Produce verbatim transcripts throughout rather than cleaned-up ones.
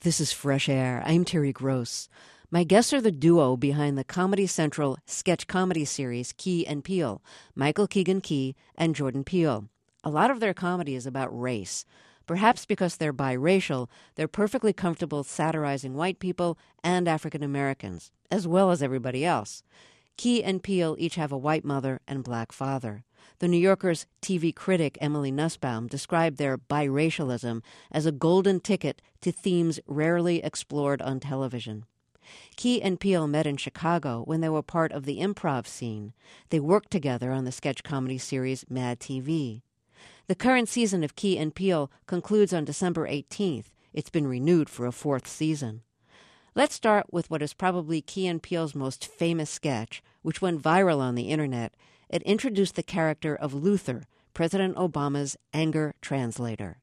This is Fresh Air. I'm Terry Gross. My guests are the duo behind the Comedy Central sketch comedy series Key and Peele, Michael Keegan-Key and Jordan Peele. A lot of their comedy is about race. Perhaps because they're biracial, they're perfectly comfortable satirizing white people and African Americans, as well as everybody else. Key and Peele each have a white mother and black father. The New Yorker's T V critic Emily Nussbaum described their biracialism as a golden ticket to themes rarely explored on television. Key and Peele met in Chicago when they were part of the improv scene. They worked together on the sketch comedy series Mad T V. The current season of Key and Peele concludes on December eighteenth. It's been renewed for a fourth season. Let's start with what is probably Key and Peele's most famous sketch, which went viral on the internet. It introduced the character of Luther, President Obama's anger translator.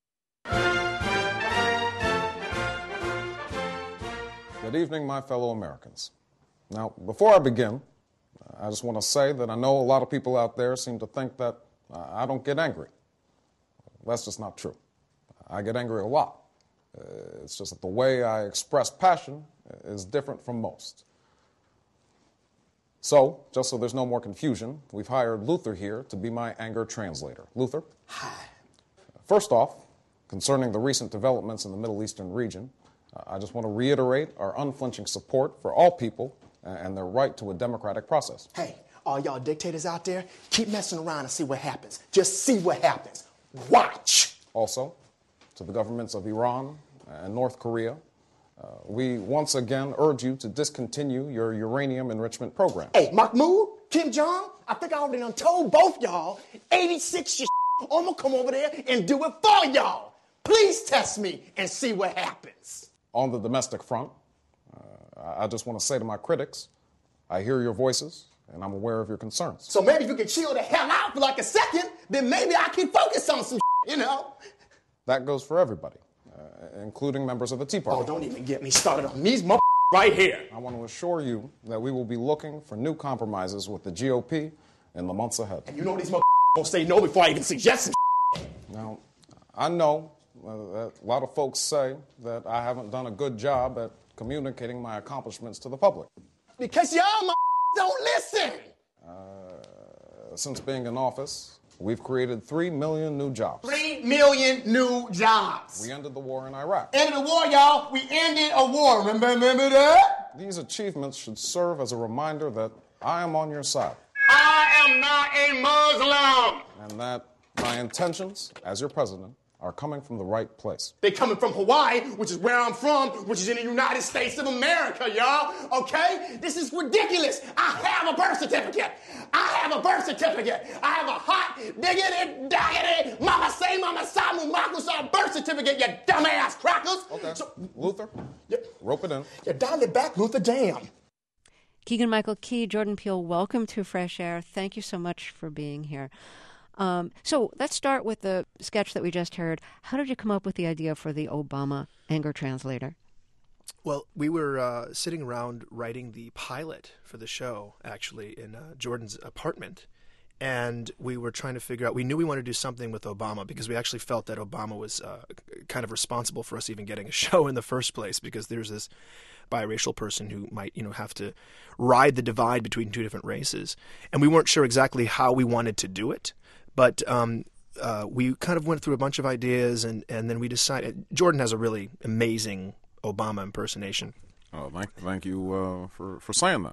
Good evening, my fellow Americans. Now, before I begin, I just want to say that I know a lot of people out there seem to think that uh, I don't get angry. That's just not true. I get angry a lot. Uh, it's just that the way I express passion is different from most. So, just so there's no more confusion, we've hired Luther here to be my anger translator. Luther? Hi. First off, concerning the recent developments in the Middle Eastern region, uh, I just want to reiterate our unflinching support for all people and their right to a democratic process. Hey, all y'all dictators out there, keep messing around and see what happens. Just see what happens. Watch! Also, to the governments of Iran and North Korea, uh, we once again urge you to discontinue your uranium enrichment program. Hey, Mahmoud, Kim Jong, I think I already done told both y'all, eighty-six your I'm gonna come over there and do it for y'all. Please test me and see what happens. On the domestic front, uh, I just want to say to my critics, I hear your voices and I'm aware of your concerns. So maybe if you can chill the hell out for like a second, then maybe I can focus on some you know? That goes for everybody, uh, including members of the Tea Party. Oh, don't even get me started on these mother right here. I want to assure you that we will be looking for new compromises with the G O P in the months ahead. And you know these mother won't say no before I even suggest some Now, I know uh, that a lot of folks say that I haven't done a good job at communicating my accomplishments to the public. Because y'all mother don't listen. Uh, since being in office, we've created three million new jobs. Three million new jobs. We ended the war in Iraq. Ended the war, y'all. We ended a war. Remember, remember that? These achievements should serve as a reminder that I am on your side. I am not a Muslim. And that my intentions as your president are coming from the right place. They coming from Hawaii, which is where I'm from, which is in the United States of America, y'all. Okay? This is ridiculous. I have a birth certificate. I have a birth certificate. I have a hot, diggity, daggity, mama say, mama samu, makusa birth certificate, you dumbass crackers. Okay. So, Luther, yeah, rope it in. you dial it back, Luther, damn. Keegan-Michael Key, Jordan Peele, welcome to Fresh Air. Thank you so much for being here. Um, so let's start with the sketch that we just heard. How did you come up with the idea for the Obama anger translator? Well, we were uh, sitting around writing the pilot for the show, actually, in uh, Jordan's apartment. And we were trying to figure out, we knew we wanted to do something with Obama because we actually felt that Obama was uh, kind of responsible for us even getting a show in the first place, because there's this biracial person who might, you know, have to ride the divide between two different races. And we weren't sure exactly how we wanted to do it. But um, uh, we kind of went through a bunch of ideas, and, and then we decided. Jordan has a really amazing Obama impersonation. Oh, thank, thank you uh, for for saying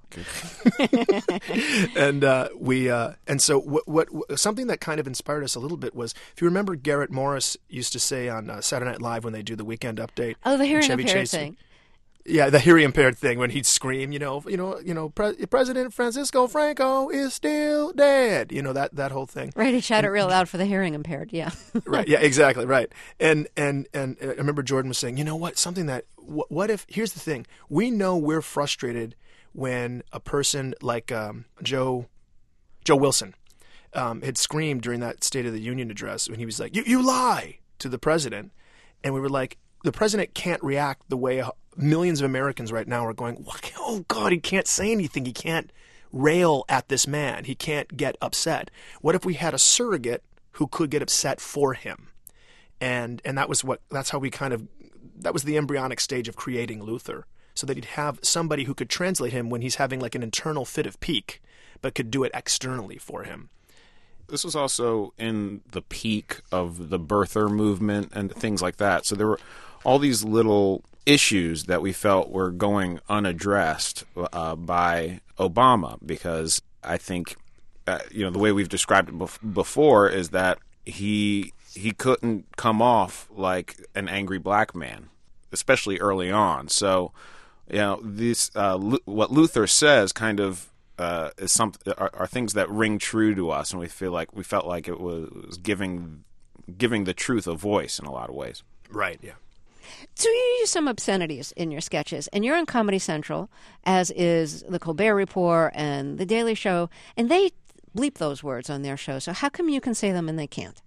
that. and uh, we uh, and so what, what something that kind of inspired us a little bit was, if you remember, Garrett Morris used to say on uh, Saturday Night Live when they do the Weekend Update. Oh, the hearing Chevy impaired Chase, thing. Yeah, the hearing impaired thing, when he'd scream, you know, you know, you know, Pre- President Francisco Franco is still dead. You know, that, that whole thing. Right, he shouted real loud for the hearing impaired. Yeah. Right. Yeah. Exactly. Right. And and and I remember Jordan was saying, you know what? Something that what, what if? Here's the thing. We know we're frustrated when a person like um, Joe Joe Wilson um, had screamed during that State of the Union address when he was like, "You you lie" to the president, and we were like, the president can't react the way millions of Americans right now are going, oh, God, he can't say anything. He can't rail at this man. He can't get upset. What if we had a surrogate who could get upset for him? And and that was what that's how we kind of that was the embryonic stage of creating Luther, so that he'd have somebody who could translate him when he's having like an internal fit of pique, but could do it externally for him. This was also in the peak of the birther movement and things like that. So there were all these little issues that we felt were going unaddressed uh, by Obama, because I think, uh, you know, the way we've described it bef- before is that he he couldn't come off like an angry black man, especially early on. So, you know, this uh, Lu- what Luther says kind of uh, is some are, are things that ring true to us, and we feel like we felt like it was giving giving the truth a voice in a lot of ways. Right. Yeah. So you use some obscenities in your sketches, and you're on Comedy Central, as is The Colbert Report and The Daily Show, and they bleep those words on their show. So how come you can say them and they can't?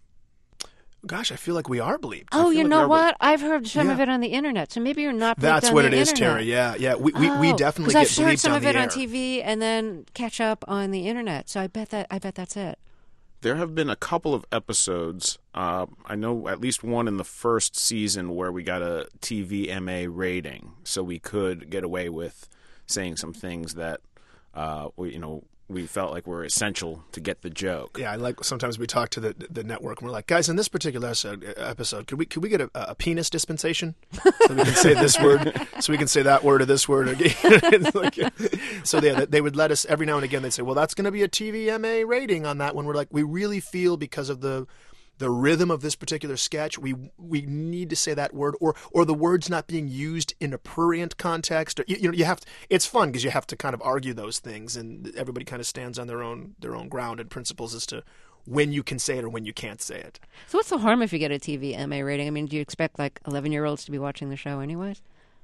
Gosh, I feel like we are bleeped. Oh, you like know are what? I've heard some yeah. of it on the internet, so maybe you're not bleeped That's on what the it is, internet. Terry. Yeah, yeah. We we, oh, we definitely I've get heard bleeped some on of the it air. on T V and then catch up on the internet. So I bet that I bet that's it. There have been a couple of episodes, uh, I know at least one in the first season, where we got a T V M A rating, so we could get away with saying some things that, uh, we, you know, we felt like were essential to get the joke. Yeah, I like sometimes we talk to the the network and we're like, guys, in this particular episode, episode could we could we get a, a penis dispensation so we can say this word, so we can say that word or this word again? Like, so yeah, they would let us every now and again. They'd say, well, that's going to be a T V M A rating on that one. We're like, we really feel because of the the rhythm of this particular sketch, we we need to say that word, or or the word's not being used in a prurient context. Or, you, you know, you have to. It's fun because you have to kind of argue those things, and everybody kind of stands on their own their own ground and principles as to when you can say it or when you can't say it. So what's the harm if you get a T V M A rating? I mean, do you expect like eleven-year-olds to be watching the show anyways?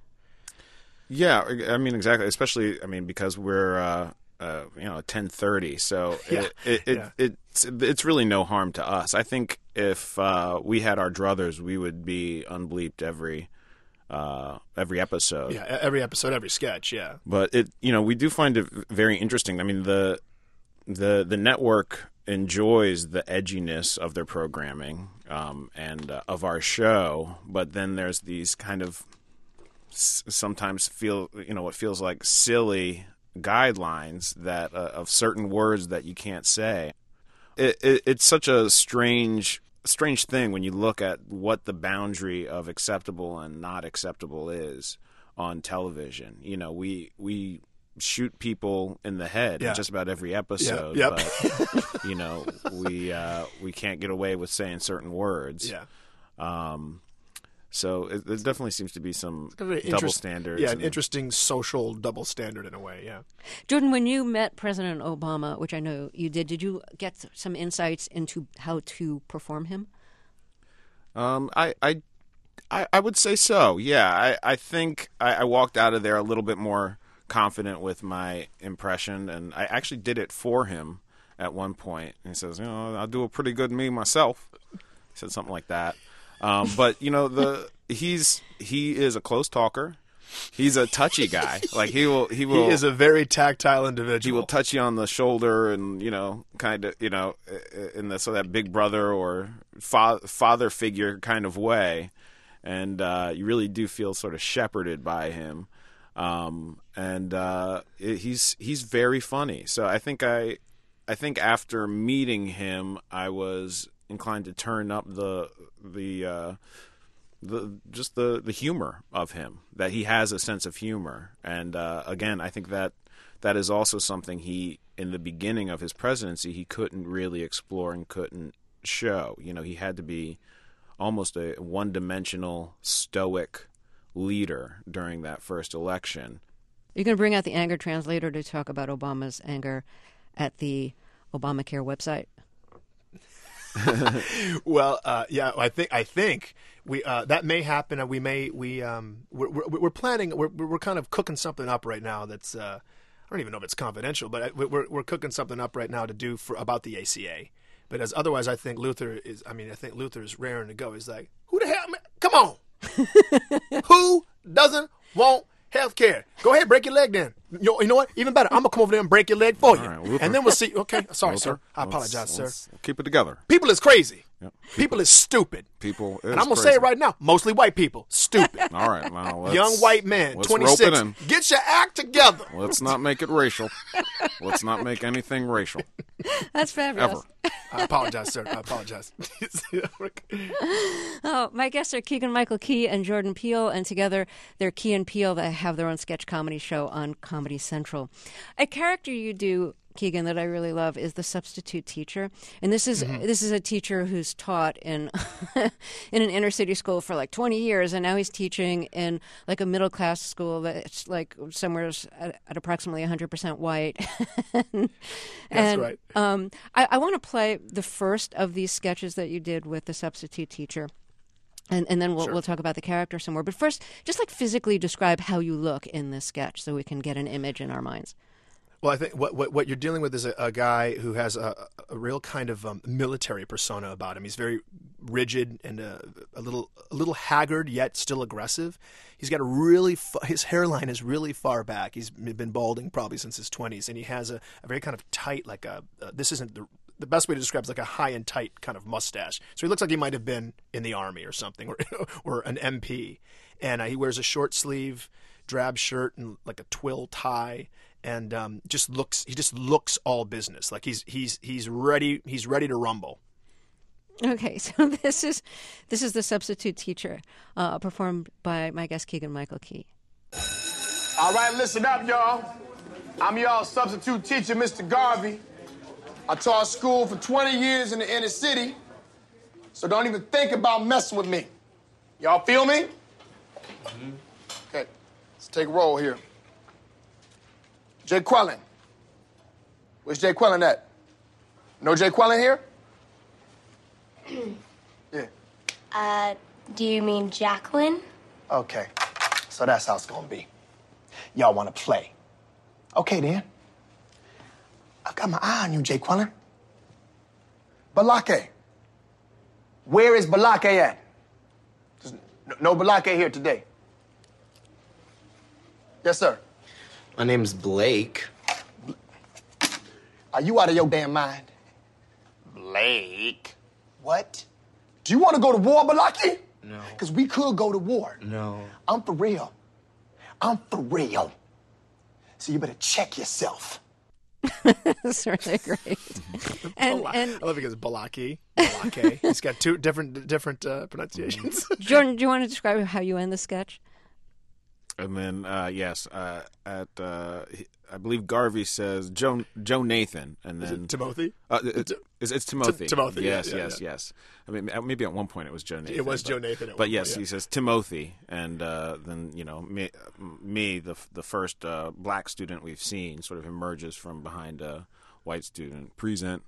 Yeah, I mean, exactly. Especially, I mean, because we're, uh, uh, you know, ten thirty, so Yeah. it, it, it, Yeah. it's it's really no harm to us. I think if uh, we had our druthers, we would be unbleeped every uh, every episode. Yeah, e- every episode, every sketch. Yeah, But it, you know, we do find it very interesting. I mean, the the the network enjoys the edginess of their programming um, and uh, of our show, but then there's these kind of s- sometimes feel, you know, what feels like silly guidelines that uh, of certain words that you can't say. It, it, it's such a strange strange thing when you look at what the boundary of acceptable and not acceptable is on television. You know, we we shoot people in the head Yeah. in just about every episode, Yep. but you know, we uh, we can't get away with saying certain words. yeah. Um, so it, there definitely seems to be some Kind of an double interest- standards. Yeah, an and- interesting social double standard in a way. Yeah. Jordan, when you met President Obama, which I know you did, did you get some insights into how to perform him? Um, I, I, I, I would say so. Yeah, I, I think I, I walked out of there a little bit more confident with my impression, and I actually did it for him at one point. And he says, "You know, I'll do a pretty good me myself." He said something like that. Um, but you know, the he's he is a close talker. He's a touchy guy. Like he will he will He is a very tactile individual. he will touch you on the shoulder and, you know, kind of, you know, in the so that big brother or fa- father figure kind of way. And uh, you really do feel sort of shepherded by him. Um, and uh, it, he's he's very funny. So I think I I think after meeting him, I was inclined to turn up the the uh, the just the, the humor of him, that he has a sense of humor. And uh, again, I think that that is also something he, in the beginning of his presidency, he couldn't really explore and couldn't show. You know, he had to be almost a one-dimensional stoic leader during that first election. You're going to bring out the anger translator to talk about Obama's anger at the Obamacare website? Well, uh, yeah, I think I think we uh, that may happen. And we may we um we're we're, we're planning. We're we're kind of cooking something up right now. That's uh, I don't even know if it's confidential, but we're we're cooking something up right now to do for about the A C A. But as otherwise, I think Luther is. I mean, I think Luther is raring to go. He's like, who the hell? Man? Come on, who doesn't want health care? Go ahead, break your leg then. You know, you know what? Even better, I'm gonna come over there and break your leg for you, All right, Luther. and then we'll see. Okay, sorry, Luther, sir. I let's- apologize, sir. let's keep it together. People is crazy. Yep. People is stupid. People, and I'm going to say it right now. Mostly white people. Stupid. All right. Well, let's, young white man, let's twenty-six. rope it in. Get your act together. Let's not make it racial. Let's not make anything racial. That's fabulous. Ever. I apologize, sir. I apologize. Oh, my guests are Keegan-Michael Key and Jordan Peele, and together they're Key and Peele that have their own sketch comedy show on Comedy Central. A character you do, Keegan, that I really love is the substitute teacher, and this is mm-hmm. this is a teacher who's taught in in an inner city school for like twenty years, and now he's teaching in like a middle class school that's like somewhere at, at approximately one hundred percent white. and, That's right. Um, I, I want to play the first of these sketches that you did with the substitute teacher. And and then we'll Sure. we'll talk about the character some more. But first, just like physically describe how you look in this sketch so we can get an image in our minds. Well, I think what what, what you're dealing with is a, a guy who has a, a real kind of um, military persona about him. He's very rigid and a, a little a little haggard, yet still aggressive. He's got a really fa- his hairline is really far back. He's been balding probably since his twenties, and he has a, a very kind of tight, like a uh, this isn't the the best way to describe it is like a high and tight kind of mustache. So he looks like he might have been in the army or something, or or an M P. And uh, he wears a short sleeve drab shirt and like a twill tie. And um, just looks, he just looks all business. Like he's he's he's ready. He's ready to rumble. Okay, so this is this is the substitute teacher, uh, performed by my guest Keegan-Michael Key. All right, listen up, y'all. I'm y'all substitute teacher, Mister Garvey. I taught school for twenty years in the inner city, so don't even think about messing with me. Y'all feel me? Mm-hmm. Okay, let's take a roll here. Jay Quellen. Where's Jay Quellen at? No Jay Quellen here? Yeah. Uh, do you mean Jacqueline? Okay, so that's how it's gonna be. Y'all wanna play? Okay, then. I've got my eye on you, Jay Quellen. Balake. Where is Balake at? There's no Balake here today. Yes, sir. My name's Blake. Are you out of your damn mind? Blake. What? Do you want to go to war, Balaki? No. Because we could go to war. No. I'm for real. I'm for real. So you better check yourself. That's really great. and, Bala- and I love it because Balaki, Balake. He's got two different different uh, pronunciations. Jordan, do you want to describe how you end the sketch? And then, uh, yes, uh, at uh, he- I believe Garvey says Joe Joe Nathan, and Is then it Timothy? Uh, it, it's, it's Timothy. Timothy, yeah, Yes, yeah, yes, yeah. yes. I mean, maybe at one point it was Joe Nathan. It was but, Joe Nathan at But one yes, point, yeah. he says Timothy, and uh, then you know me, me the the first uh, black student we've seen, sort of emerges from behind a white student. Present.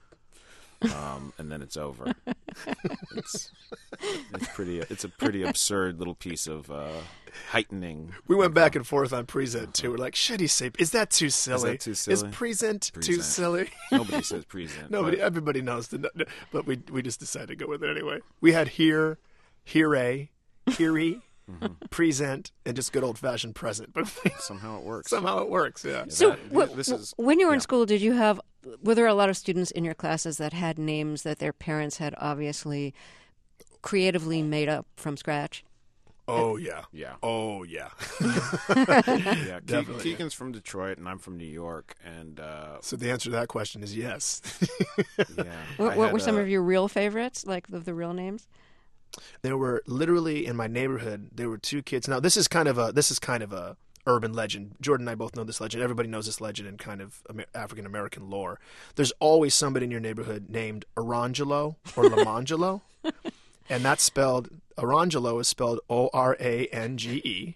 Um, and then it's over. It's, it's pretty. It's a pretty absurd little piece of uh, heightening. We went back and forth on present too. We're like, should he say? Is that too silly? that too silly? Is present, too Present. silly? Nobody says present. Nobody. but- Everybody knows. The, no, but we we just decided to go with it anyway. We had here, here a, here present, and just good old fashioned present. But Somehow it works. somehow it works. Yeah. So, that- wh- this is- when you were in yeah. school, did you have? Were there a lot of students in your classes that had names that their parents had obviously creatively made up from scratch? Oh yeah. Yeah. Oh yeah. Yeah, Ke- Definitely. Keegan's from Detroit, and I'm from New York, and uh, So the answer to that question is yes. yeah. What, I what had, were some uh, of your real favorites, like the, the real names? There were literally in my neighborhood. There were two kids. Now this is kind of a this is kind of a urban legend. Jordan and I both know this legend. Everybody knows this legend in kind of Amer- African American lore. There's always somebody in your neighborhood named Orangelo or Lamangelo, and that's spelled Orangelo is spelled O R A N G E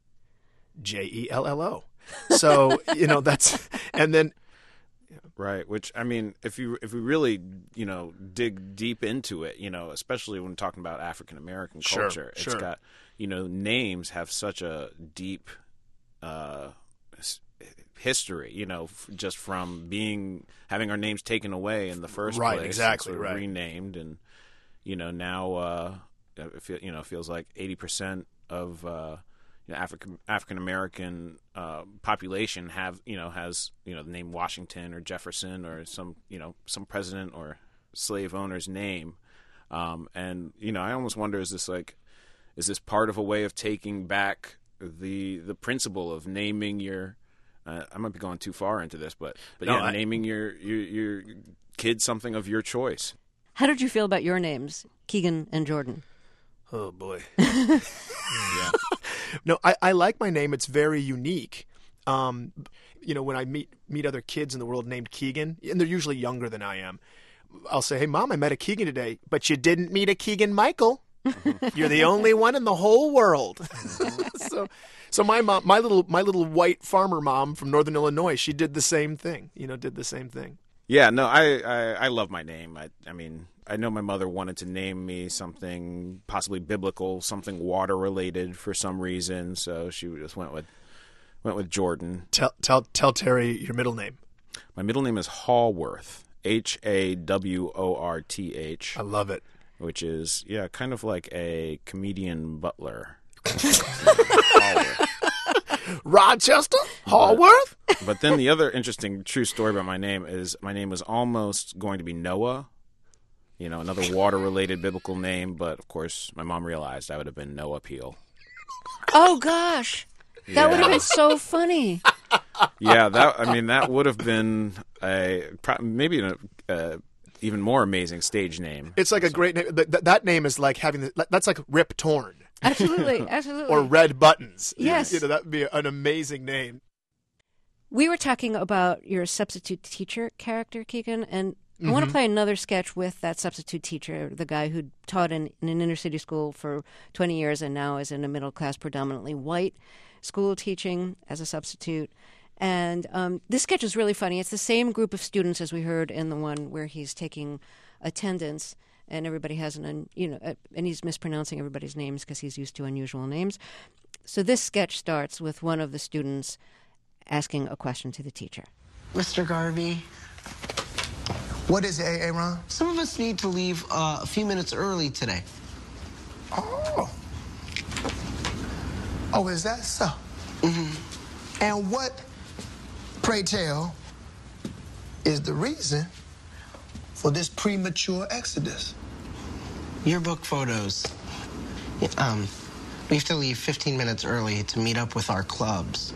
J E L L O. So you know that's and then Right, which I mean, if you if we really you know dig deep into it, you know, especially when talking about African American Sure, culture, it's sure. got you know names have such a deep uh, s- history, you know, f- just from being having our names taken away in the first Right, place, and exactly, sort of right. renamed, and you know now uh, it feel, you know feels like eighty percent of uh, you know, African African American uh, population have you know has you know the name Washington or Jefferson or some you know some president or slave owner's name Um, and you know, I almost wonder: is this like, is this part of a way of taking back the the principle of naming your? Uh, I might be going too far into this, but but No, yeah, I- naming your, your your kid something of your choice. How did you feel about your names, Keegan and Jordan? Oh, boy. Yeah. No, I, I like my name. It's very unique. Um, you know, when I meet meet other kids in the world named Keegan, and they're usually younger than I am, I'll say, hey, Mom, I met a Keegan today, but you didn't meet a Keegan Michael. You're the only one in the whole world. so so my mom, my little my little white farmer mom from Northern Illinois, she did the same thing, you know, did the same thing. Yeah, no, I, I, I love my name. I, I mean, I know my mother wanted to name me something possibly biblical, something water related for some reason, so she just went with went with Jordan. Tell tell tell Terry your middle name. My middle name is Hallworth, H A W O R T H, I love it. which is yeah, kind of like a comedian butler. Hallworth. Rochester? Hallworth? But then the other interesting true story about my name is my name was almost going to be Noah, you know, another water-related biblical name. But, of course, my mom realized I would have been Noah Peel. Oh, gosh. That would have been so funny. Yeah, that I mean, that would have been a pro- maybe an uh, even more amazing stage name. It's like a great name. That, that, that name is like having the, that's like Rip Torn Absolutely, absolutely. or Red Buttons. Yes. You know, that would be an amazing name. We were talking about your substitute teacher character, Keegan, and I want to play another sketch with that substitute teacher, the guy who taught in, in an inner city school for twenty years and now is in a middle class, predominantly white school teaching as a substitute. And um, this sketch is really funny. It's the same group of students as we heard in the one where he's taking attendance, and everybody has an, un, you know, uh, and he's mispronouncing everybody's names because he's used to unusual names. So this sketch starts with one of the students asking a question to the teacher. Mister Garvey, What is it, Aaron? some of us need to leave uh, a few minutes early today. Oh. Oh, is that so? Mm-hmm. And what, pray tell, is the reason for this premature exodus? Yearbook photos. Yeah, Um, we have to leave fifteen minutes early to meet up with our clubs.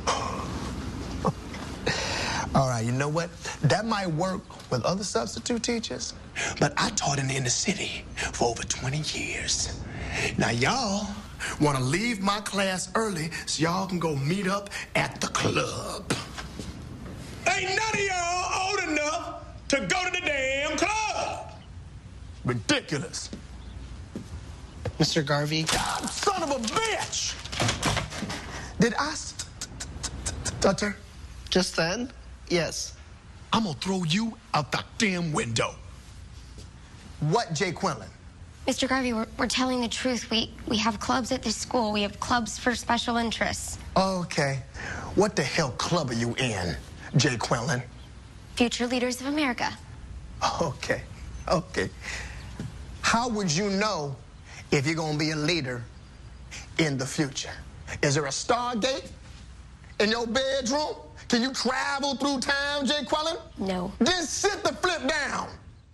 All right, you know what? That might work with other substitute teachers, but I taught in the inner city for over twenty years. Now, y'all want to leave my class early so y'all can go meet up at the club. Ain't none of y'all old enough to go to the damn club. Ridiculous. Mister Garvey, God, son of a bitch! Did I st- stutter? just then? Yes. I'm gonna throw you out the damn window. What, Jay Quinlan? Mister Garvey, we're, we're telling the truth. We we have clubs at this school. We have clubs for special interests. Okay. What the hell club are you in, Jay Quinlan? Future Leaders of America. Okay, okay. How would you know if you're gonna be a leader in the future? Is there a Stargate in your bedroom? Can you travel through time, Jay Quinlan? No. Just sit the flip down.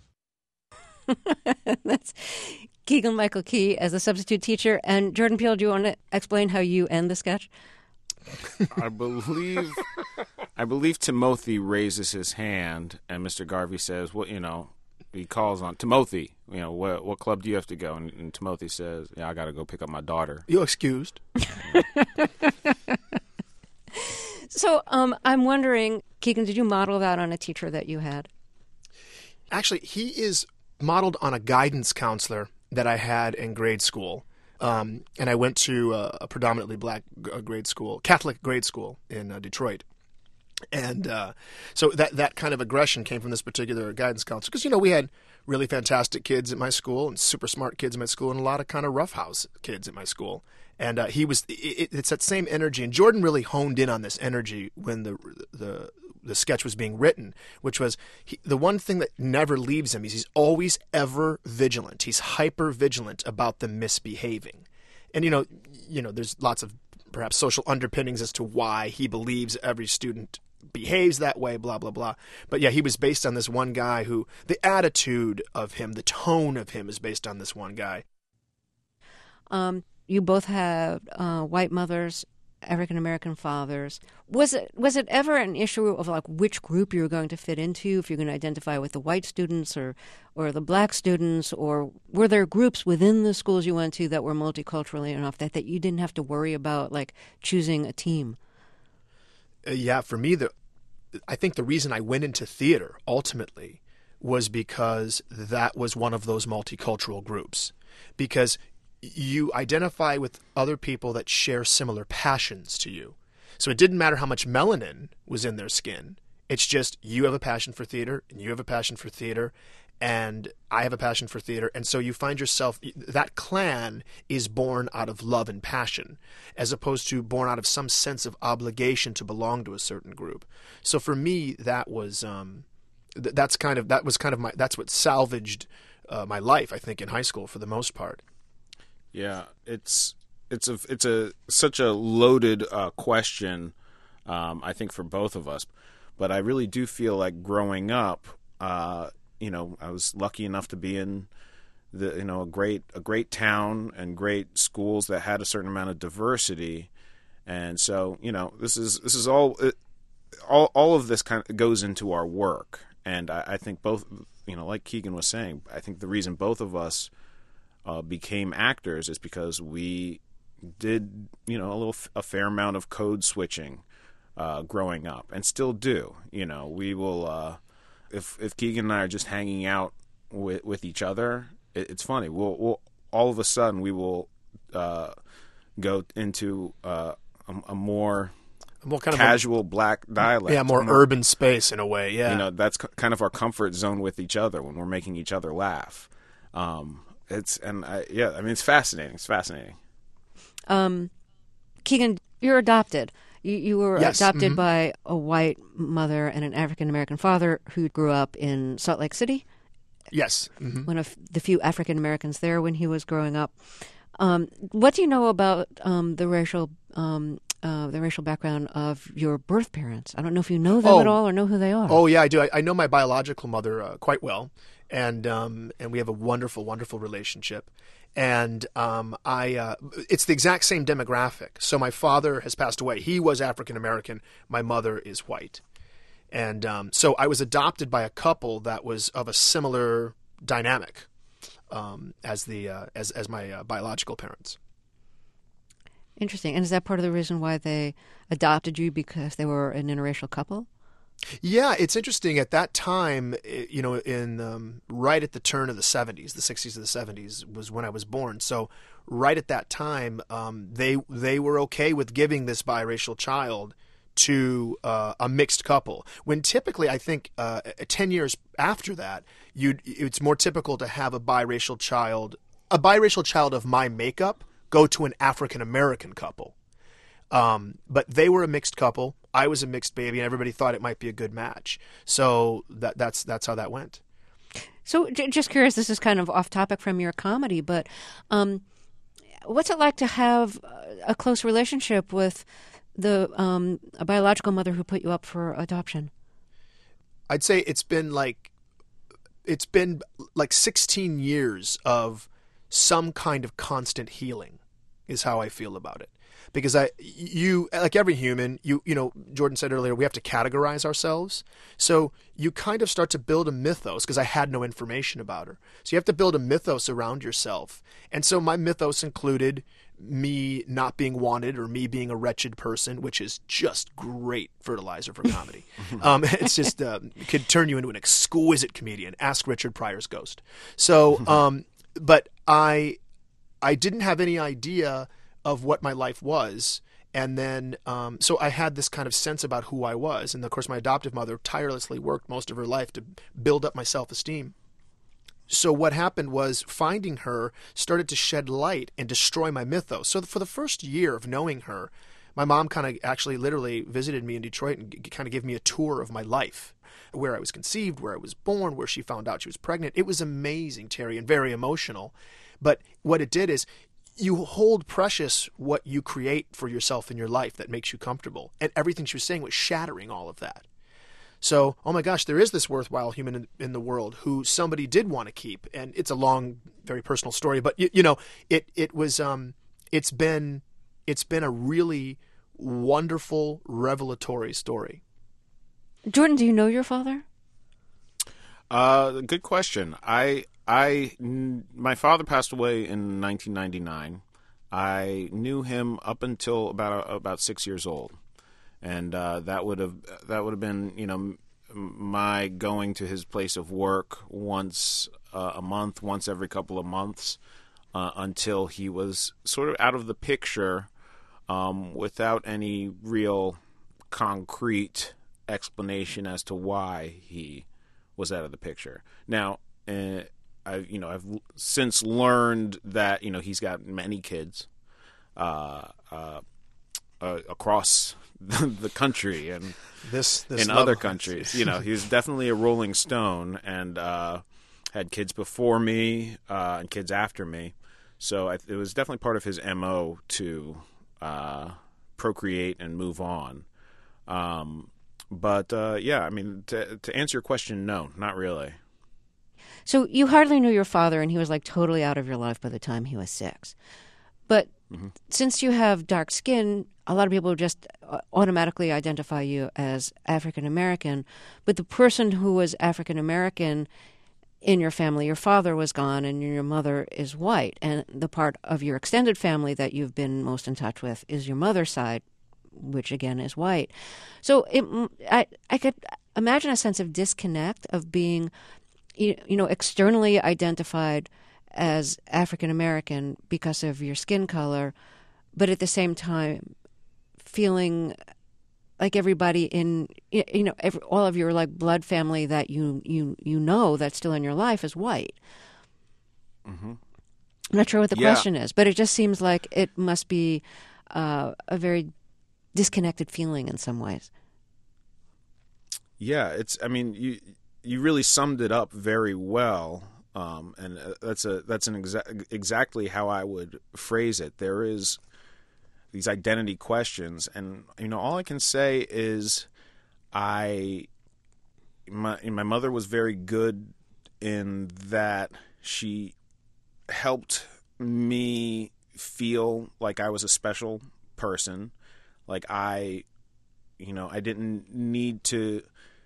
That's Keegan Michael Key as a substitute teacher. And Jordan Peele, do you want to explain how you end the sketch? I believe I believe Timothy raises his hand, and Mister Garvey says, "Well, you know," he calls on Timothy. You know, what what club do you have to go? And, and Timothy says, "Yeah, I got to go pick up my daughter." You're excused. So um, I'm wondering, Keegan, did you model that on a teacher that you had? Actually, he is modeled on a guidance counselor that I had in grade school. Um, and I went to a, a predominantly black uh, grade school, Catholic grade school in uh, Detroit. And uh, so that, that kind of aggression came from this particular guidance counselor. Because, you know, we had really fantastic kids at my school and super smart kids at my school and a lot of kind of roughhouse kids at my school. And uh, he was, it, it's that same energy. And Jordan really honed in on this energy when the the the sketch was being written, which was he, the one thing that never leaves him is he's always ever vigilant. He's hyper vigilant about them misbehaving. And, you know, you know, there's lots of perhaps social underpinnings as to why he believes every student behaves that way, blah, blah, blah. But yeah, he was based on this one guy who, the attitude of him, the tone of him is based on this one guy. Um, you both had uh, white mothers, African-American fathers. Was it was it ever an issue of like which group you were going to fit into, if you're going to identify with the white students or, or the black students, or were there groups within the schools you went to that were multicultural enough that, that you didn't have to worry about like choosing a team? Uh, yeah, for me, the I think the reason I went into theater ultimately was because that was one of those multicultural groups. Because you identify with other people that share similar passions to you. So it didn't matter how much melanin was in their skin. It's just you have a passion for theater, and you have a passion for theater, and I have a passion for theater. And so you find yourself, that clan is born out of love and passion, as opposed to born out of some sense of obligation to belong to a certain group. So for me, that was um, th- that's kind of that was kind of my that's what salvaged uh, my life, I think, in high school for the most part. Yeah, it's it's a it's a such a loaded uh, question, um, I think, for both of us. But I really do feel like growing up, uh, you know, I was lucky enough to be in the you know a great a great town and great schools that had a certain amount of diversity, and so you know this is this is all it, all all of this kind of goes into our work, and I, I think both you know like Keegan was saying, I think the reason both of us Uh, became actors is because we did, you know, a little, a fair amount of code switching uh, growing up, and still do. You know, we will, uh, if if Keegan and I are just hanging out with with each other, it, it's funny. We'll, we'll all of a sudden we will uh, go into uh, a, a more More kind casual of a, black dialect. Yeah, more, more urban space in a way. Yeah, you know, that's kind of our comfort zone with each other when we're making each other laugh. Um, It's and I, yeah, I mean it's fascinating. It's fascinating. Um, Keegan, you're adopted. You you were yes. adopted mm-hmm. by a white mother and an African American father who grew up in Salt Lake City. Yes, mm-hmm. One of the few African Americans there when he was growing up. Um, what do you know about um, the racial um, uh, the racial background of your birth parents? I don't know if you know them oh. at all or know who they are. Oh yeah, I do. I, I know my biological mother uh, quite well. And um, and we have a wonderful, wonderful relationship. And um, I uh, it's the exact same demographic. So my father has passed away. He was African American. My mother is white. And um, so I was adopted by a couple that was of a similar dynamic um, as the uh, as as my uh, biological parents. Interesting. And is that part of the reason why they adopted you, because they were an interracial couple? Yeah, it's interesting. At that time, you know, in um, right at the turn of the seventies, the sixties to the seventies was when I was born. So right at that time, um, they they were okay with giving this biracial child to uh, a mixed couple. When typically, I think, uh, ten years after that, you it's more typical to have a biracial child, a biracial child of my makeup, go to an African American couple. Um, but they were a mixed couple. I was a mixed baby, and everybody thought it might be a good match. So that that's that's how that went. So j- just curious, this is kind of off topic from your comedy, but um, what's it like to have a close relationship with the um, a biological mother who put you up for adoption? I'd say it's been like it's been like sixteen years of some kind of constant healing is how I feel about it. Because I, you, like every human, you, you know, Jordan said earlier, we have to categorize ourselves. So you kind of start to build a mythos, because I had no information about her. So you have to build a mythos around yourself. And so my mythos included me not being wanted, or me being a wretched person, which is just great fertilizer for comedy. um, it's just, uh, could turn you into an exquisite comedian. Ask Richard Pryor's ghost. So, um, but I, I didn't have any idea of what my life was. And then, um, so I had this kind of sense about who I was. And of course, my adoptive mother tirelessly worked most of her life to build up my self-esteem. So what happened was finding her started to shed light and destroy my mythos. So for the first year of knowing her, my mom kind of actually literally visited me in Detroit and kind of gave me a tour of my life, where I was conceived, where I was born, where she found out she was pregnant. It was amazing, Terry, and very emotional. But what it did is, you hold precious what you create for yourself in your life that makes you comfortable. And everything she was saying was shattering all of that. So, oh my gosh, there is this worthwhile human in, in the world who somebody did want to keep. And it's a long, very personal story, but you, you know, it, it was, um, it's been, it's been a really wonderful, revelatory story. Jordan, do you know your father? Uh, good question. I, I, my father passed away in nineteen ninety-nine. I knew him up until about about six years old, and uh, that would have that would have been you know my going to his place of work once uh, a month, once every couple of months, uh, until he was sort of out of the picture, um, without any real concrete explanation as to why he was out of the picture. Now, uh, I you know I've since learned that you know he's got many kids uh, uh, uh, across the country and this, this in other countries. You know, he was definitely a Rolling Stone and uh, had kids before me uh, and kids after me. So I, it was definitely part of his M O to uh, procreate and move on. Um, but uh, yeah, I mean, to, to answer your question, no, not really. So you hardly knew your father, and he was like totally out of your life by the time he was six. But mm-hmm. since you have dark skin, a lot of people just automatically identify you as African American. But the person who was African American in your family, your father was gone, and your mother is white. And the part of your extended family that you've been most in touch with is your mother's side, which again is white. So it, I I could imagine a sense of disconnect of being, you know, externally identified as African American because of your skin color, but at the same time feeling like everybody in, you know, every, all of your like blood family that you you you know that's still in your life is white. Mm-hmm. I'm not sure what the yeah. question is, but it just seems like it must be uh, a very disconnected feeling in some ways. Yeah, it's. I mean, you you really summed it up very well, um, and that's a that's an exa- exactly how I would phrase it. There is these identity questions, and you know, all I can say is, I my my mother was very good in that she helped me feel like I was a special person, like I, you know, I didn't need to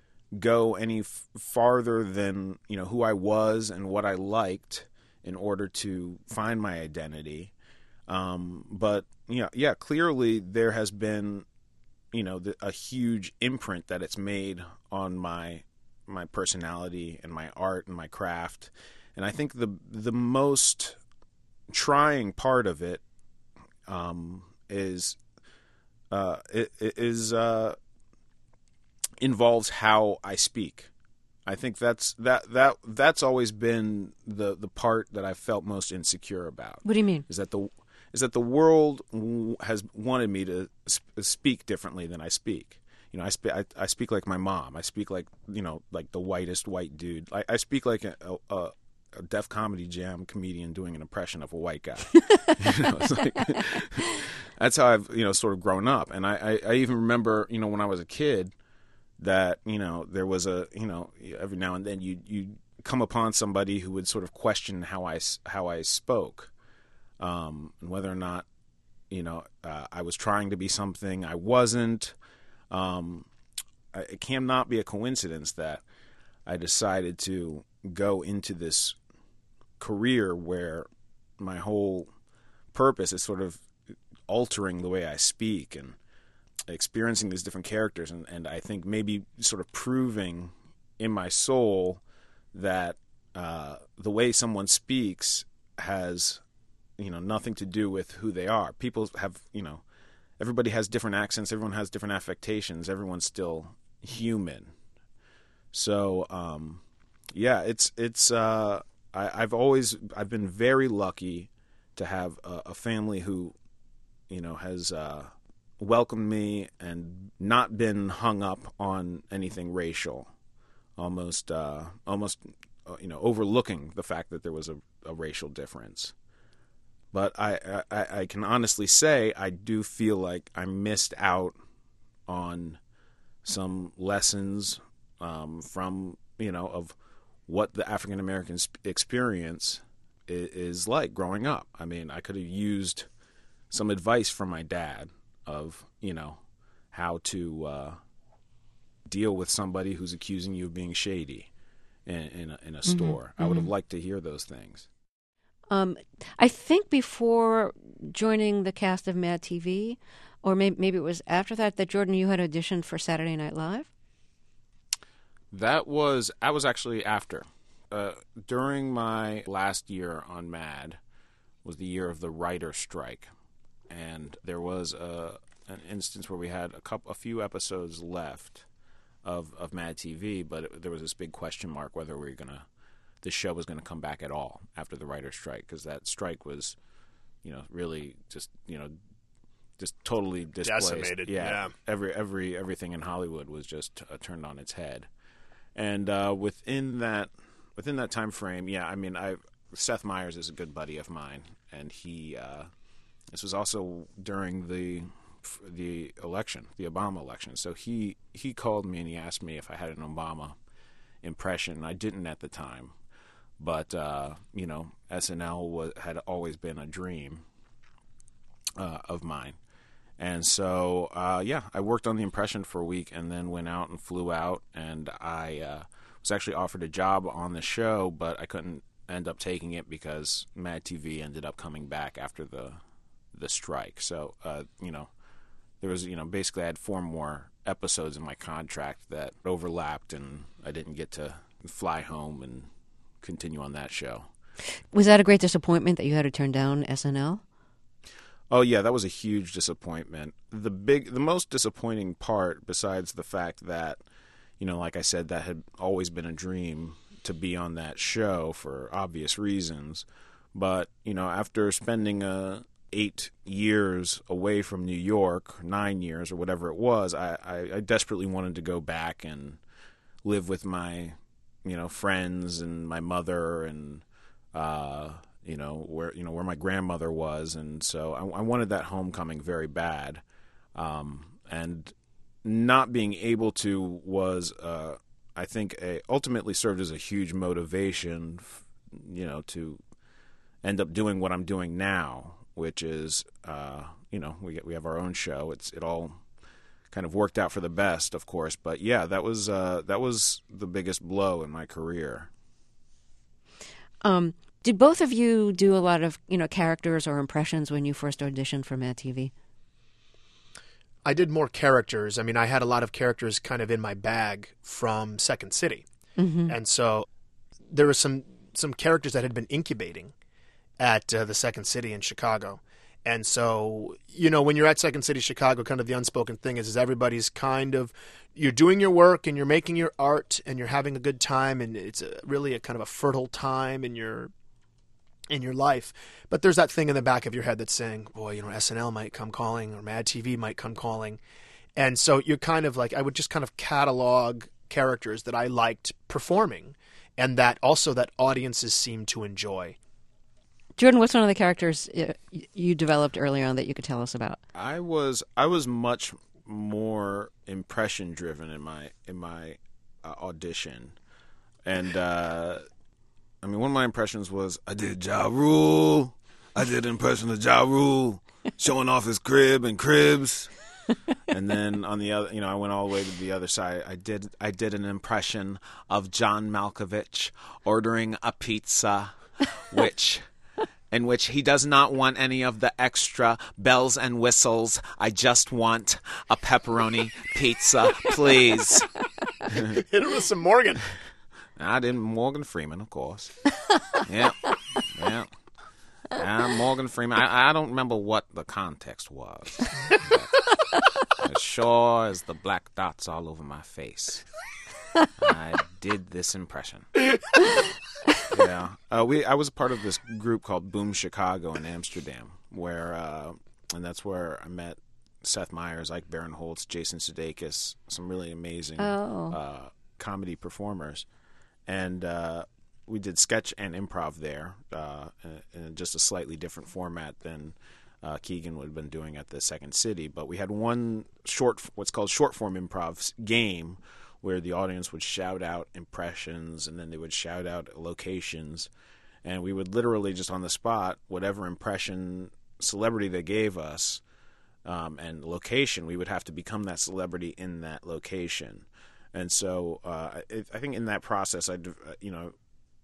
go any f- farther than, you know, who I was and what I liked in order to find my identity. Um, but, you know, yeah, clearly there has been, you know, the, a huge imprint that it's made on my my personality and my art and my craft. And I think the the most trying part of it um, is uh, it, it is uh, involves how I speak. I think that's that that that's always been the the part that I felt most insecure about. What do you mean? Is that the is that the world has wanted me to sp- speak differently than I speak. You know, I, sp- I, I speak like my mom. I speak like, you know, like the whitest white dude. I, I speak like a, a, a Def Comedy Jam comedian doing an impression of a white guy. You know, it's like, that's how I've, you know, sort of grown up. And I, I, I even remember, you know, when I was a kid that, you know, there was a, you know, every now and then you you come upon somebody who would sort of question how I, how I spoke, um, and whether or not, you know, uh, I was trying to be something I wasn't. Um, it cannot be a coincidence that I decided to go into this career where my whole purpose is sort of altering the way I speak and experiencing these different characters. And, and I think maybe sort of proving in my soul that uh, the way someone speaks has, you know, nothing to do with who they are. People have, you know, everybody has different accents. Everyone has different affectations. Everyone's still human. So, um, yeah, it's it's. Uh, I, I've always I've been very lucky to have a, a family who, you know, has uh, welcomed me and not been hung up on anything racial. Almost, uh, almost, uh, you know, overlooking the fact that there was a, a racial difference. But I, I, I can honestly say I do feel like I missed out on some lessons um, from, you know, of what the African American experience is, is like growing up. I mean, I could have used some advice from my dad of, you know, how to uh, deal with somebody who's accusing you of being shady in, in a, in a mm-hmm. store. I would have mm-hmm. liked to hear those things. Um, I think before joining the cast of Mad T V, or maybe, maybe it was after that, that Jordan, you had auditioned for Saturday Night Live? That was, I was actually after. Uh, during my last year on Mad was the year of the writer's strike. And there was a, an instance where we had a couple, a few episodes left of, of Mad T V, but it, there was this big question mark whether we were going to, the show was going to come back at all after the writer's strike, because that strike was, you know, really just, you know, just totally displaced. Decimated. Yeah, yeah. Every every everything in Hollywood was just uh, turned on its head, and uh, within that within that time frame, yeah, I mean, I Seth Meyers is a good buddy of mine, and he uh, this was also during the the election, the Obama election. So he he called me and he asked me if I had an Obama impression. I didn't at the time. But, uh, you know, S N L was, had always been a dream uh, of mine. And so, uh, yeah, I worked on the impression for a week and then went out and flew out. And I uh, was actually offered a job on the show, but I couldn't end up taking it because Mad T V ended up coming back after the the strike. So, uh, you know, there was, you know, basically I had four more episodes in my contract that overlapped, and I didn't get to fly home and continue on that show. Was that a great disappointment that you had to turn down S N L? Oh yeah, that was a huge disappointment. The big, the most disappointing part, besides the fact that, you know, like I said, that had always been a dream to be on that show for obvious reasons. But, you know, after spending uh, eight years away from New York, nine years or whatever it was, I, I, I desperately wanted to go back and live with my, you know, friends and my mother and, uh, you know, where, you know, where my grandmother was. And so I, I wanted that homecoming very bad. Um, and not being able to was, uh, I think, a, ultimately served as a huge motivation, you know, to end up doing what I'm doing now, which is, uh, you know, we we have our own show. It's it all kind of worked out for the best, of course. But yeah, that was uh, that was the biggest blow in my career. Um, did both of you do a lot of, you know, characters or impressions when you first auditioned for Mad T V? I did more characters. I mean, I had a lot of characters kind of in my bag from Second City. Mm-hmm. And so there were some, some characters that had been incubating at uh, the Second City in Chicago. And so, you know, when you're at Second City, Chicago, kind of the unspoken thing is, is everybody's kind of, you're doing your work and you're making your art and you're having a good time, and it's a, really a kind of a fertile time in your in your life. But there's that thing in the back of your head that's saying, boy, you know, S N L might come calling or Mad T V might come calling. And so you're kind of like, I would just kind of catalog characters that I liked performing and that also that audiences seemed to enjoy. Jordan, what's one of the characters you developed early on that you could tell us about? I was I was much more impression driven in my in my uh, audition, and uh, I mean one of my impressions was I did Ja Rule, I did an impression of Ja Rule showing off his crib and cribs, and then on the other, you know, I went all the way to the other side. I did I did an impression of John Malkovich ordering a pizza, which. in which he does not want any of the extra bells and whistles. I just want a pepperoni pizza, please. Hit it with some Morgan. I did Morgan Freeman, of course. Yeah, yeah. Uh, Morgan Freeman. I, I don't remember what the context was. As sure as the black dots all over my face, I did this impression. Yeah, uh, we. I was a part of this group called Boom Chicago in Amsterdam, where, uh, and that's where I met Seth Meyers, Ike Barinholtz, Jason Sudeikis, some really amazing oh. uh, comedy performers, and uh, we did sketch and improv there uh, in just a slightly different format than uh, Keegan would have been doing at the Second City. But we had one short, what's called short form improv game, where the audience would shout out impressions and then they would shout out locations, and we would literally just on the spot, whatever impression celebrity they gave us um, and location, we would have to become that celebrity in that location. And so uh, I, I think in that process, I, you know,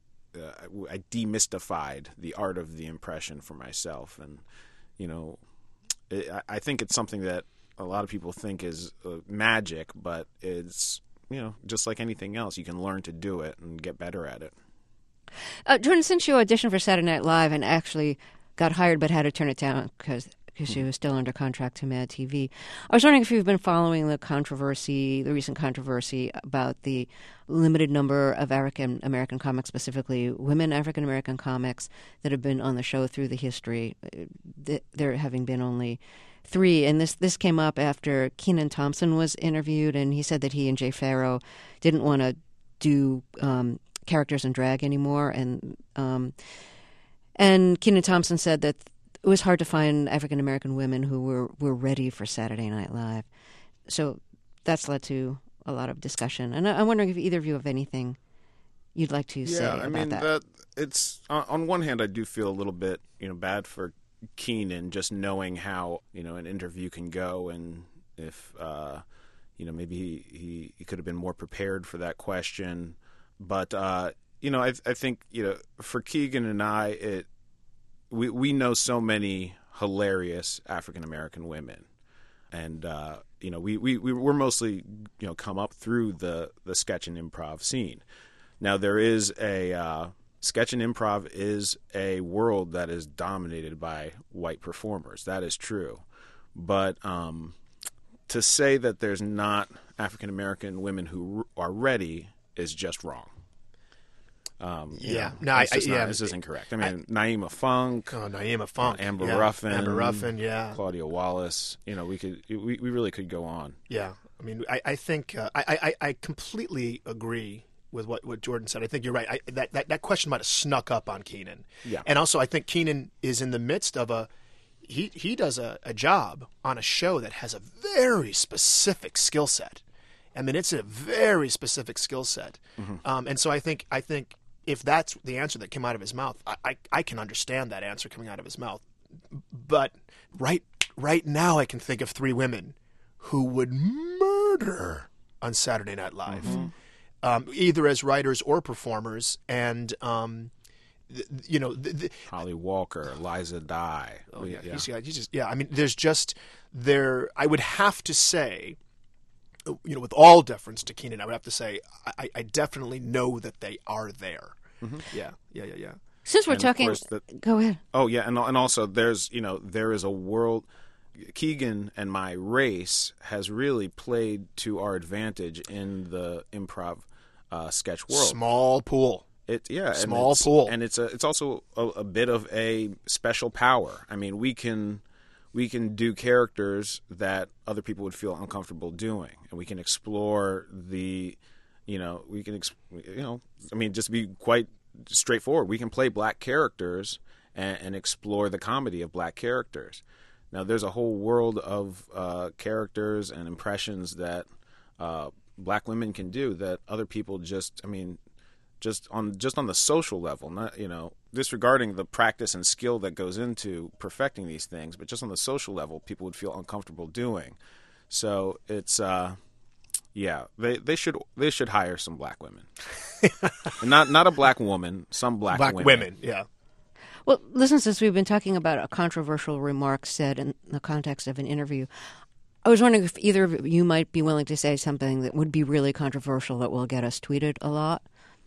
uh, I demystified the art of the impression for myself. And, you know, it, I think it's something that a lot of people think is uh, magic, but it's, you know, just like anything else, you can learn to do it and get better at it. Uh, Jordan, since you auditioned for Saturday Night Live and actually got hired but had to turn it down because because she was still under contract to Mad T V, I was wondering if you've been following the controversy, the recent controversy about the limited number of African American comics, specifically women African American comics, that have been on the show through the history. There having been only three, and this this came up after Kenan Thompson was interviewed, and he said that he and Jay Farrow didn't want to do um, characters in drag anymore, and um, and Kenan Thompson said that it was hard to find African American women who were, were ready for Saturday Night Live. So that's led to a lot of discussion, and I, I'm wondering if either of you have anything you'd like to say yeah, about I mean, that. that it's on, on one hand, I do feel a little bit, you know, bad for Kenan, just knowing how, you know, an interview can go, and if uh, you know, maybe he, he, he could have been more prepared for that question. But uh, you know, I, I think, you know, for Keegan and I, it we we know so many hilarious African American women, and uh, you know, we we we we're mostly, you know, come up through the the sketch and improv scene. Now there is a uh, sketch and improv is a world that is dominated by white performers. That is true. But um, to say that there's not African American women who are ready is just wrong. Um, yeah, you know, no, I, it's just I, not, yeah, this isn't correct. I mean, I, Naima Funk, oh, Naima Funk, Amber yeah. Ruffin, Amber Ruffin, yeah, Claudia Wallace. You know, we could, we, we really could go on. Yeah, I mean, I, I think uh, I, I, I completely agree with what, what Jordan said. I think you're right. I, that, that that question might have snuck up on Kenan. Yeah, and also I think Kenan is in the midst of a he he does a, a job on a show that has a very specific skill set. I mean, it's a very specific skill set, mm-hmm. um, and so I think I think. If that's the answer that came out of his mouth, I, I, I can understand that answer coming out of his mouth. But right right now I can think of three women who would murder on Saturday Night Live, mm-hmm. um, either as writers or performers. And, um, th- you know... Th- th- Holly Walker, Liza Dye. Oh, yeah, yeah. He's, he's just, yeah, I mean, there's just... there. I would have to say... You know, with all deference to Kenan, I would have to say I, I definitely know that they are there. Mm-hmm. Yeah, yeah, yeah, yeah. Since we're and talking, that, go ahead. Oh yeah, and and also there's you know there is a world. Keegan and my race has really played to our advantage in the improv uh, sketch world. Small pool. It yeah, small and pool, and it's a it's also a, a bit of a special power. I mean, we can. We can do characters that other people would feel uncomfortable doing, and we can explore the, you know, we can, you know, I mean, just be quite straightforward. We can play black characters and, and explore the comedy of black characters. Now, there's a whole world of uh, characters and impressions that uh, black women can do that other people just, I mean, just on just on the social level, not, you know, disregarding the practice and skill that goes into perfecting these things, but just on the social level, people would feel uncomfortable doing. So it's, uh, yeah, they, they should they should hire some black women, not not a black woman, some black, black women. women, yeah. Well, listen, since we've been talking about a controversial remark said in the context of an interview, I was wondering if either of you might be willing to say something that would be really controversial that will get us tweeted a lot.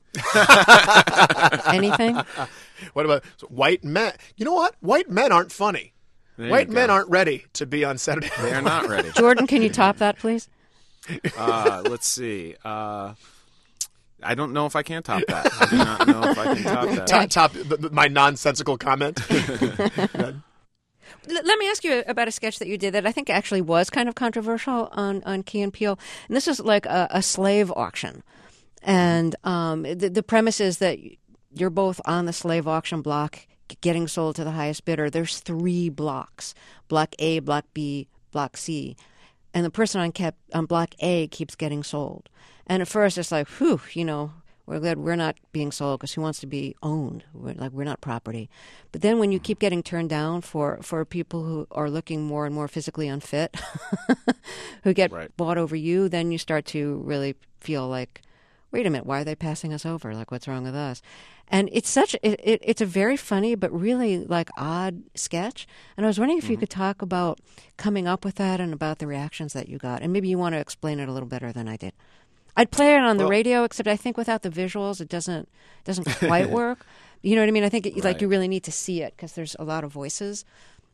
Anything? What about so white men? You know what? White men aren't funny. There White men aren't ready to be on Saturday Night Live. They are not ready. Jordan, can you top that, please? Uh, let's see. Uh, I don't know if I can top that. I do not know if I can top that. Top, top the, the, my nonsensical comment. Let me ask you about a sketch that you did that I think actually was kind of controversial on, on Key and Peele. And this is like a, a slave auction. And um, the, the premise is that you're both on the slave auction block getting sold to the highest bidder. There's three blocks, block A, block B, block C. And the person on, kept, on block A keeps getting sold. And at first it's like, whew, you know, we're glad we're not being sold because who wants to be owned? We're, like, we're not property. But then when you keep getting turned down for, for people who are looking more and more physically unfit, who get Right. bought over you, then you start to really feel like, wait a minute, why are they passing us over? Like, what's wrong with us? And it's such, it, it, it's a very funny but really like odd sketch. And I was wondering if Mm-hmm. you could talk about coming up with that and about the reactions that you got. And maybe you want to explain it a little better than I did. I'd play it on the Well- radio, except I think without the visuals, it doesn't doesn't quite work. You know what I mean? I think it, like Right. you really need to see it because there's a lot of voices.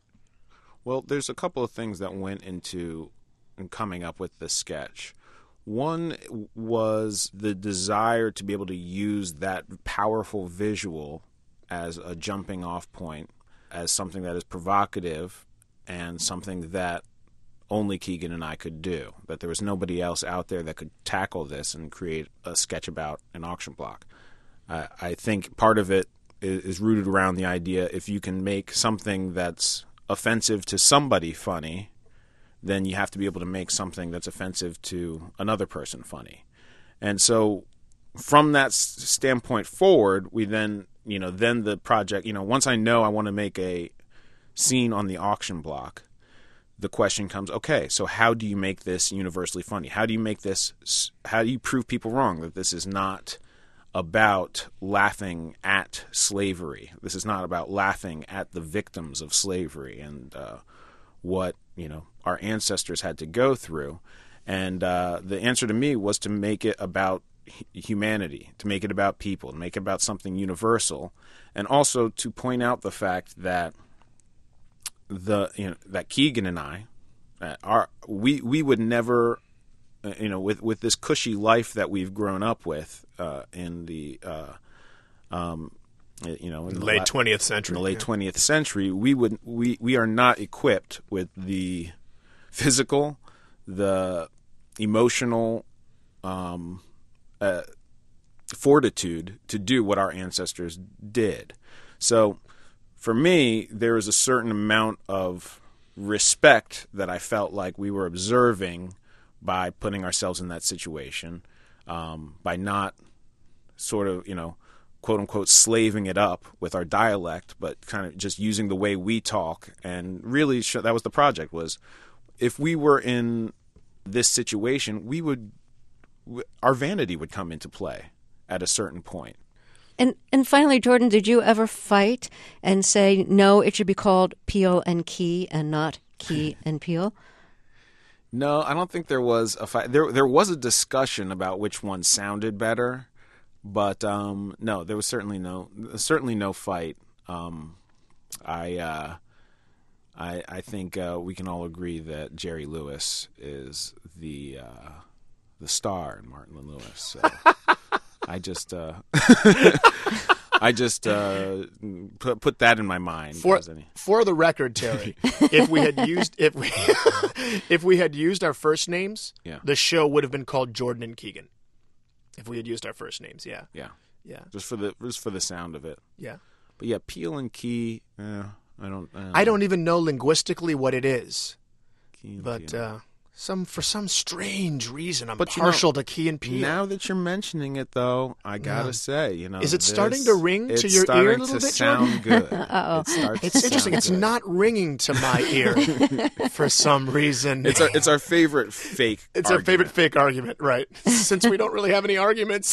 Well, there's a couple of things that went into coming up with this sketch. One was the desire to be able to use that powerful visual as a jumping off point, as something that is provocative and something that only Keegan and I could do, that there was nobody else out there that could tackle this and create a sketch about an auction block. I, I think part of it is, is rooted around the idea if you can make something that's offensive to somebody funny, then you have to be able to make something that's offensive to another person funny. And so from that s- standpoint forward, we then, you know, then the project, you know, once I know I want to make a scene on the auction block, the question comes, okay, so how do you make this universally funny? How do you make this, how do you prove people wrong that this is not about laughing at slavery? This is not about laughing at the victims of slavery and uh, what, you know, our ancestors had to go through. And uh, the answer to me was to make it about humanity, to make it about people, to make it about something universal, and also to point out the fact that the you know that Keegan and I uh, are we we would never uh, you know with with this cushy life that we've grown up with uh, in the uh, um you know in the Late la- twentieth century. in the late yeah. twentieth century, we would we we are not equipped with the physical, the emotional um, uh, fortitude to do what our ancestors did. So for me, there is a certain amount of respect that I felt like we were observing by putting ourselves in that situation, um, by not sort of, you know, quote unquote, slaving it up with our dialect, but kind of just using the way we talk. And really, sh- that was the project, was if we were in this situation, we would, w- our vanity would come into play at a certain point. And and finally, Jordan, did you ever fight and say, no, it should be called Peel and Key and not Key and Peel? No, I don't think there was a fight. There, there was a discussion about which one sounded better, but um, no, there was certainly no, certainly no fight. Um, I, uh, I, I think uh, we can all agree that Jerry Lewis is the uh, the star in Martin and Lewis. So I just, uh, I just uh, put put that in my mind. For, as any- for the record, Terry, if we had used if we if we had used our first names, Yeah. the show would have been called Jordan and Keegan. If we had used our first names, yeah, yeah, yeah, just for the just for the sound of it. yeah. But yeah, Peel and Key. Eh, I don't. I don't, I don't even know linguistically what it is, Key and but Peele. uh, some for some strange reason, I'm But you know, partial to Key and Peel. Now that you're mentioning it, though, I gotta Yeah. say, you know, Is it starting this- to ring to it's your ear a starting little to bit, sound good. Uh-oh. It starts It's to interesting. sound It's good. not ringing to my ear for some reason. It's our it's our favorite fake. It's our favorite argument. fake argument, right? Since we don't really have any arguments.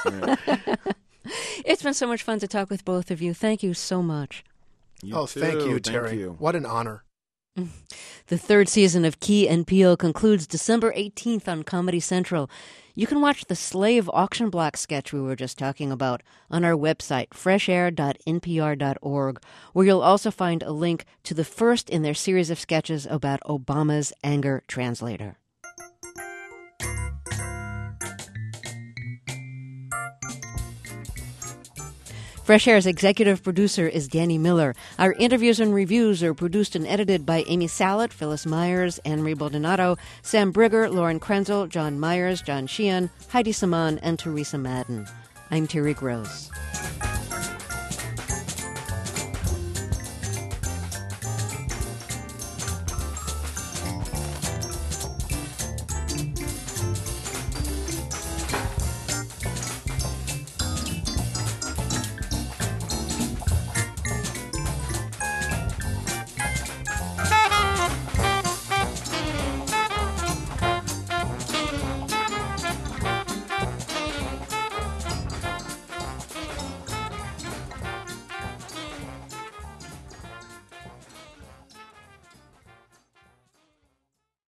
It's been so much fun to talk with both of you. Thank you so much. You oh, thank too. you, Thank Terry. you. What an honor. The third season of Key and Peele concludes December eighteenth on Comedy Central. You can watch the slave auction block sketch we were just talking about on our website, fresh air dot n p r dot org, where you'll also find a link to the first in their series of sketches about Obama's anger translator. Fresh Air's executive producer is Danny Miller. Our interviews and reviews are produced and edited by Amy Salet, Phyllis Myers, Anne-Marie Baldonado, Sam Brigger, Lauren Krenzel, John Myers, John Sheehan, Heidi Saman, and Teresa Madden. I'm Terry Gross.